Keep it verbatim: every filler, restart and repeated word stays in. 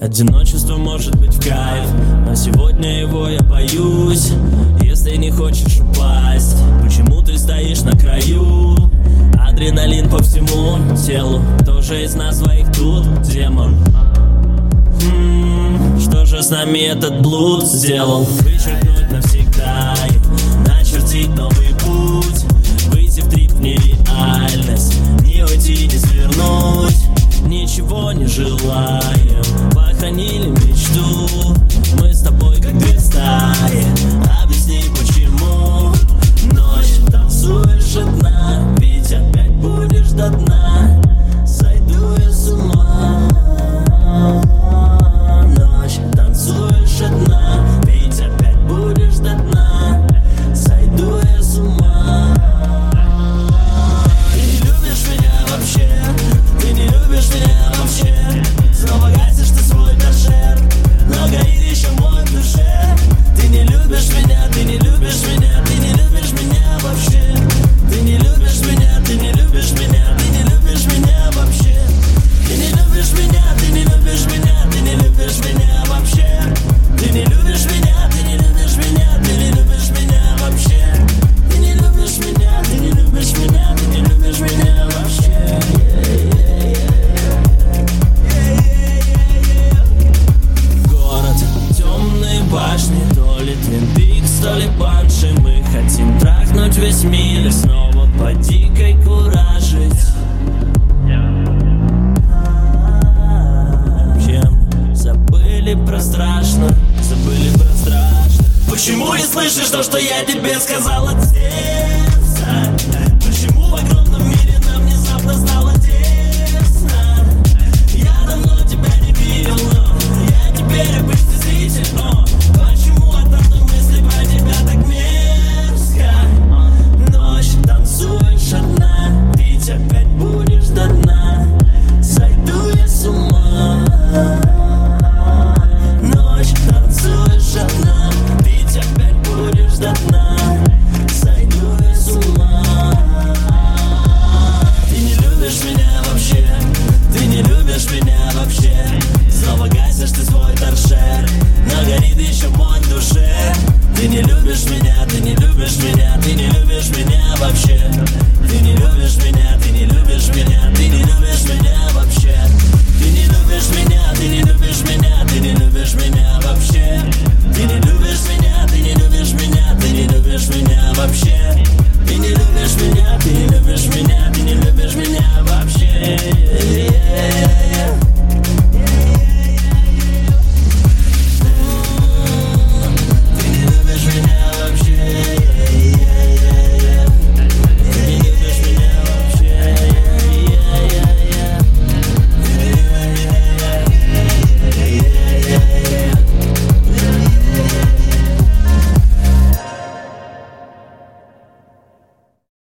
Одиночество может быть в кайф, но сегодня его я боюсь. Если не хочешь упасть, почему ты стоишь на краю? Адреналин по всему телу, кто же из нас двоих тут демон? М-м, что же с нами этот блуд сделал? Вычеркнуть навсегда и начертить новый путь, выйти в трип в нереальность, не уйти, не свернуть. Ничего не желаем, похоронили мечту. Мы с тобой как две стаи, объясни почему. Ночь танцуешь одна, ведь опять будешь до дна. Сойду я с ума. Ночь танцуешь одна, ведь опять будешь до дна. Сойду я с ума. Ты не любишь меня вообще, ты не любишь меня вообще. Снова гасишь ты свой торшер, но горит еще мой в душе. Ты не любишь меня, ты не любишь меня, ты не любишь меня вообще. Ты не любишь меня, ты не любишь меня, ты не любишь меня вообще. Ты не любишь меня, ты не любишь меня, ты не любишь меня вообще. Ты не любишь меня, ты не любишь меня, ты не любишь меня вообще. Ты не любишь меня, ты не любишь меня, ты не любишь меня вообще. Город, темные башни, то ли Твин Пикс, то ли Банши. Мы хотим трахнуть весь мир и снова по дикой куражить. Чем забыли про страшно, забыли про страшно. Почему не слышишь то, что я тебе сказал от всех?